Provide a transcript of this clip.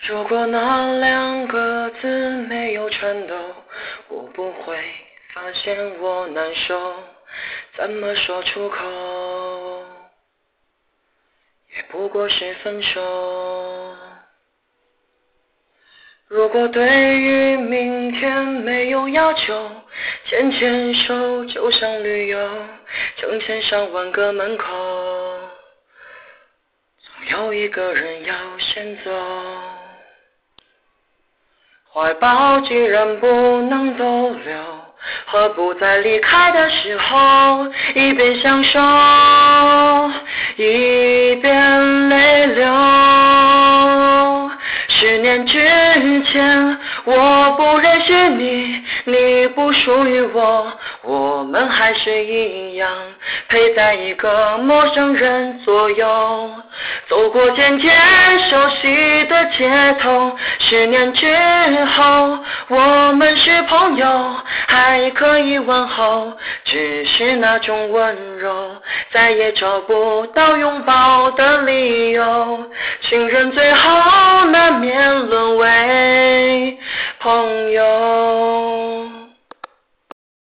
如果那两个字没有颤抖，我不会发现我难受，怎么说出口，也不过是分手。如果对于明天没有要求，牵牵手就像旅游，成千上万个门口，总有一个人要先走。怀抱既然不能逗留，何不在离开的时候，一边享受，一边泪流。10年之前，我不认识你，你不属于我，我们还是一样陪在一个陌生人左右，走过渐渐熟悉的街头。10年之后，我们是朋友，还可以问候，只是那种温柔再也找不到拥抱的理由。情人最后难免沦为朋友。